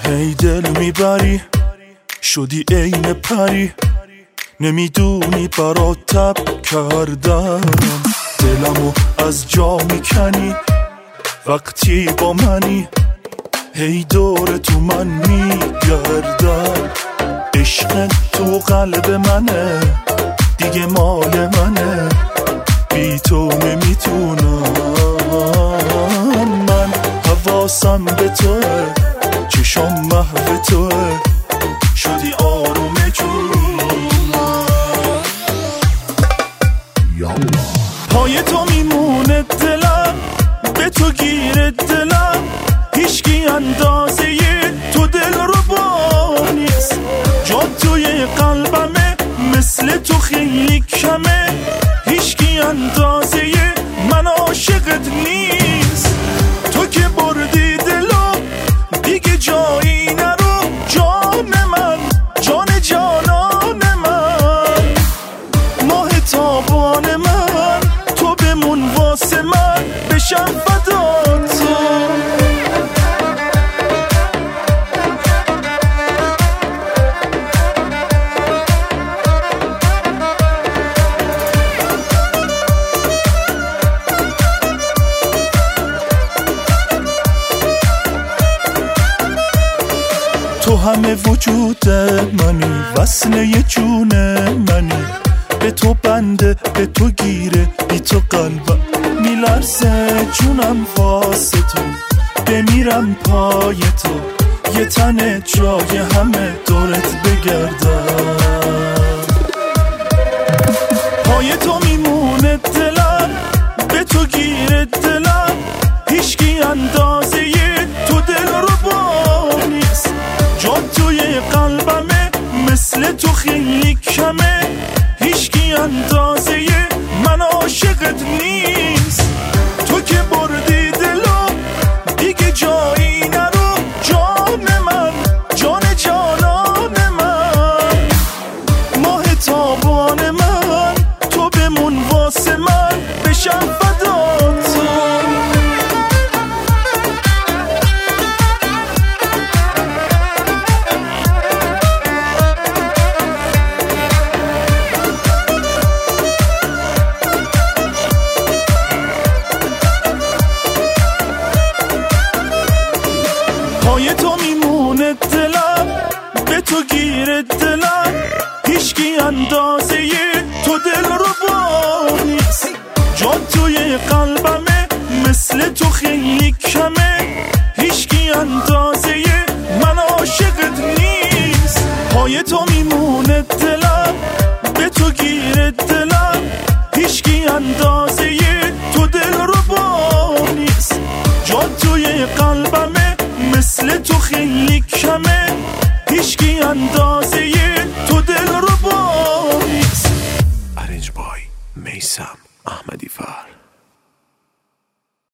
هی دل میبری شدی عین پری، نمیدونی برات تب کردم، دلمو از جا میکنی وقتی با منی، هی دور تو من میگردم، عشق تو قلب منه دیگه مال منه، بی تو نمیتونم، من حواسم به توه، چشم محو توه، شدی آروم جونم، پای تو میمونه دلم، به تو گیره دلم، هیچکی اندازه تو دل رو با نیست، جا توی قلبمه مثل تو خیلی کمه، هیچکی اندازه من عاشقت نیست، تو که بردی دلو دیگه جایی نرو، جان من جان جانان من، ماه تابان من، تو بمون واسه من، بشم فدات تو. تو همه وجود منی، وصله جون منی، به تو بنده به تو گیره، بی تو قلبم میلرزه جونم واسه تو، بمیرم پای تو، یه تن جای همه دورت بگردم، پای تو میمونه دلم، به تو گیره دلم، هیچکی اندازه تو دل رو با نیست، جا توی قلبمه مثل تو خیلی کمه، هیچکی اندازه من عاشقت نیست، تو که بردی دلو دیگه جایی نرو، جان من جان جانان من، ماه تابان من، تو بمون واسه من، بشم فدات تو. پای تو میمونه دلم، به تو گیره دلم، هیچکی اندازه تو دل رو با نیست، جا توی قلبمه مثل تو خیلی کمه، هیچکی اندازه من عاشقت نیست، پای تو میمونه دلم، به تو گیره دلم، هیچکی اندازه تو دل رو با نیست، جا توی قلبمه مثل تو خیلی کمه، هیچکی اندازه